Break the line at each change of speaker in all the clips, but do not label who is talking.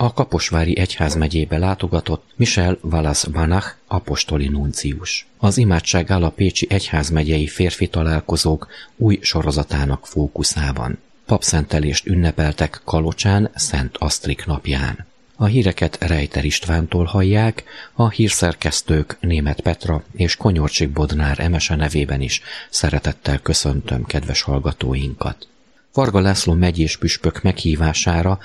A Kaposvári egyházmegyébe látogatott Michel Wallace-Banach apostoli nuncius. Az imádság áll a pécsi egyházmegyei férfi találkozók új sorozatának fókuszában. Papszentelést ünnepeltek Kalocsán Szent Asztrik napján. A híreket Rejter Istvántól hallják, a hírszerkesztők Németh Petra és Konyorcsik Bodnár Emese nevében is szeretettel köszöntöm kedves hallgatóinkat. Varga László megyés püspök meghívására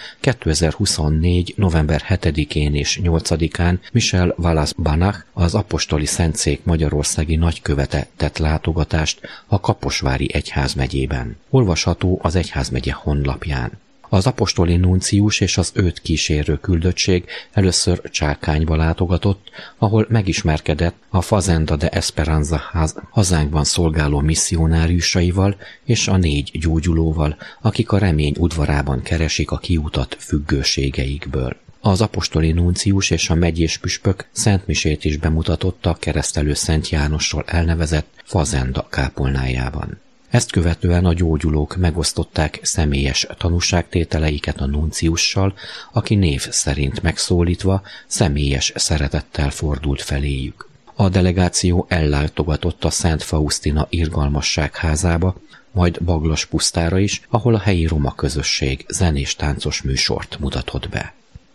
2024. november 7-én és 8-án Michel Wallace-Banach, az apostoli szentszék magyarországi nagykövete tett látogatást a Kaposvári egyházmegyében. Olvasható az egyházmegye honlapján. Az apostoli nuncius és az őt kísérő küldöttség először Csákányba látogatott, ahol megismerkedett a Fazenda de Esperanza hazánkban szolgáló misszionáriusaival és a 4 gyógyulóval, akik a remény udvarában keresik a kiutat függőségeikből. Az apostoli nuncius és a megyés püspök szentmisét is bemutatott a Keresztelő Szent Jánossal elnevezett Fazenda kápolnájában. Ezt követően a gyógyulók megosztották személyes tanúságtételeiket a nunciussal, aki név szerint megszólítva személyes szeretettel fordult feléjük. A delegáció ellátogatott a Szent Faustina irgalmasságházába, majd Baglas pusztára is, ahol a helyi roma közösség zenés-táncos műsort mutatott be.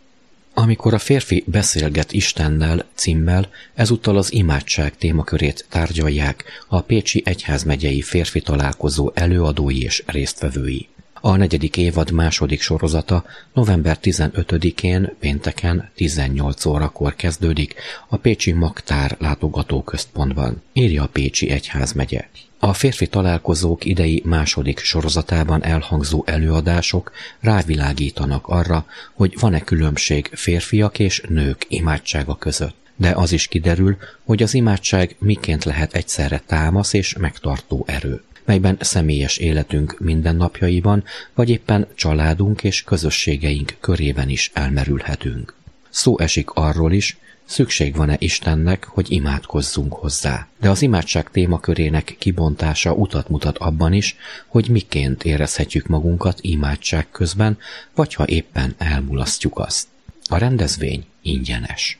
Amikor a férfi beszélget Istennel címmel, ezúttal az imádság témakörét tárgyalják a pécsi egyházmegyei férfi találkozó előadói és résztvevői. A 4. évad második sorozata november 15-én pénteken 18 órakor kezdődik a pécsi Magtár látogatóközpontban, írja a pécsi egyházmegye. A férfi találkozók idei második sorozatában elhangzó előadások rávilágítanak arra, hogy van-e különbség férfiak és nők imádsága között. De az is kiderül, hogy az imádság miként lehet egyszerre támasz és megtartó erő, melyben személyes életünk mindennapjaiban, vagy éppen családunk és közösségeink körében is elmerülhetünk. Szó esik arról is, szükség van-e Istennek, hogy imádkozzunk hozzá. De az imádság témakörének kibontása utat mutat abban is, hogy miként érezhetjük magunkat imádság közben, vagy ha éppen elmulasztjuk azt. A rendezvény ingyenes.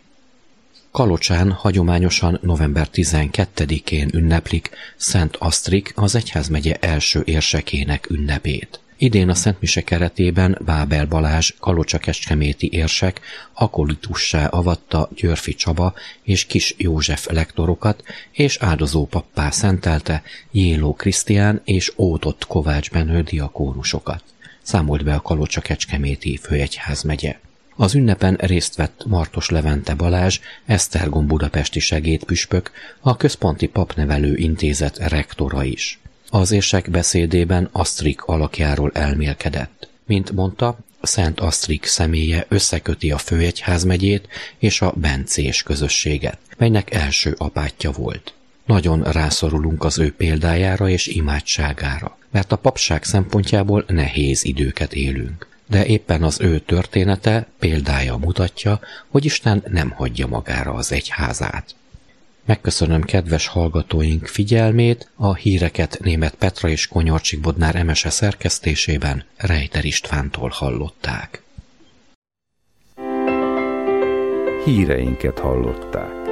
Kalocsán hagyományosan november 12-én ünneplik Szent Asztrik, az egyházmegye első érsekének ünnepét. Idén a szentmise keretében Bábel Balázs kalocsa-kecskeméti érsek akolitussá avatta Györfi Csaba és Kis József lektorokat, és áldozó pappá szentelte Jéló Krisztián és Ótott Kovács Benő diakónusokat, számolt be a Kalocsa-kecskeméti főegyházmegye. Az ünnepen részt vett Martos Levente Balázs, Esztergom budapesti segédpüspök, a Központi Papnevelő Intézet rektora is. Az érsek beszédében Asztrik alakjáról elmélkedett. Mint mondta, Szent Asztrik személye összeköti a főegyházmegyét és a bencés közösséget, melynek első apátja volt. Nagyon rászorulunk az ő példájára és imádságára, mert a papság szempontjából nehéz időket élünk. De éppen az ő története példája mutatja, hogy Isten nem hagyja magára az egyházát. Megköszönöm kedves hallgatóink figyelmét, a híreket Németh Petra és Konyorcsik Bodnár Emese szerkesztésében Rejter Istvántól hallották.
Híreinket hallották.